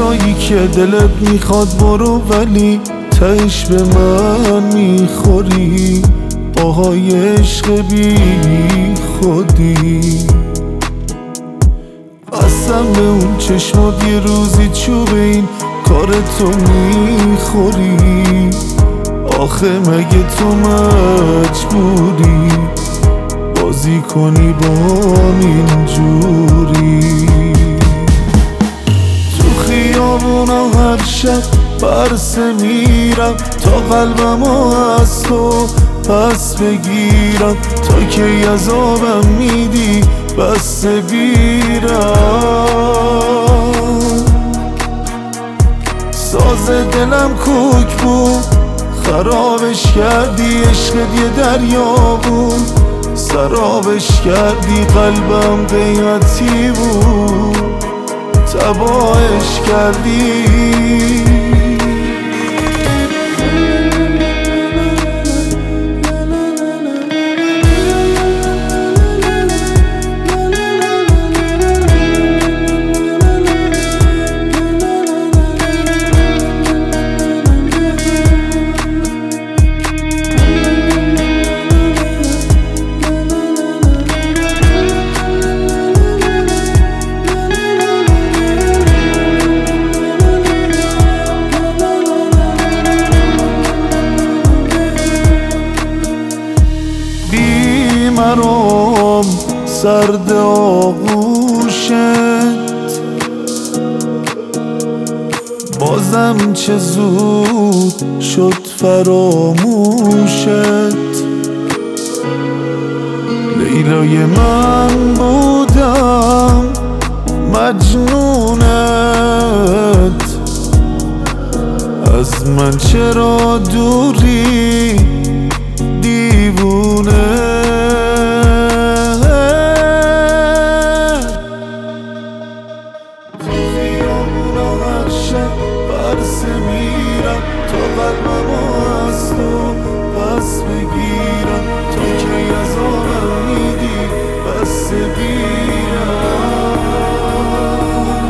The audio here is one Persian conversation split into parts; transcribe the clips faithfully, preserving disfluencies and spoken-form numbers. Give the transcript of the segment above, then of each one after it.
جایی که دلت میخواد برو، ولی تهش به من میخوری. آهای عشق بی خودی، قسم به اون چشمات یه روزی چوب این کارتو میخوری. آخه مگه تو مجبوری بازی کنی با اینجوری؟ تو خیابونا هر شب برسه میرم تا قلبمو از تو پس بگیرم. تا که عذابم میدی بس بیرم. ساز دلم کوک بود خرابش کردی، عشقت یه دریا بود سرابش کردی. قلبم قیمتی بود تباهش کردی. مرام سرد آغوشت، بازم چه زود شد فراموشت. لیلای من بودم مجنونت، از من چرا دوری دیوونه؟ برسه میرم تا قلبمو از تو پس بگیرم. تا که عذابم میدی بس بیرم.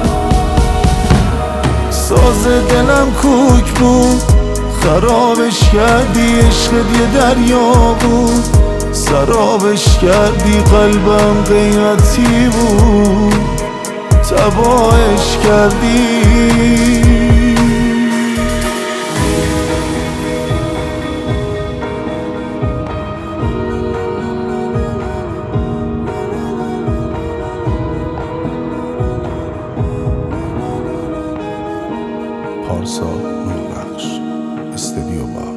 ساز دلم کوک بود خرابش کردی، عشقت یه دریا بود سرابش کردی. قلبم قیمتی بود تباهش کردی. پارسا نوربخش، استدیو با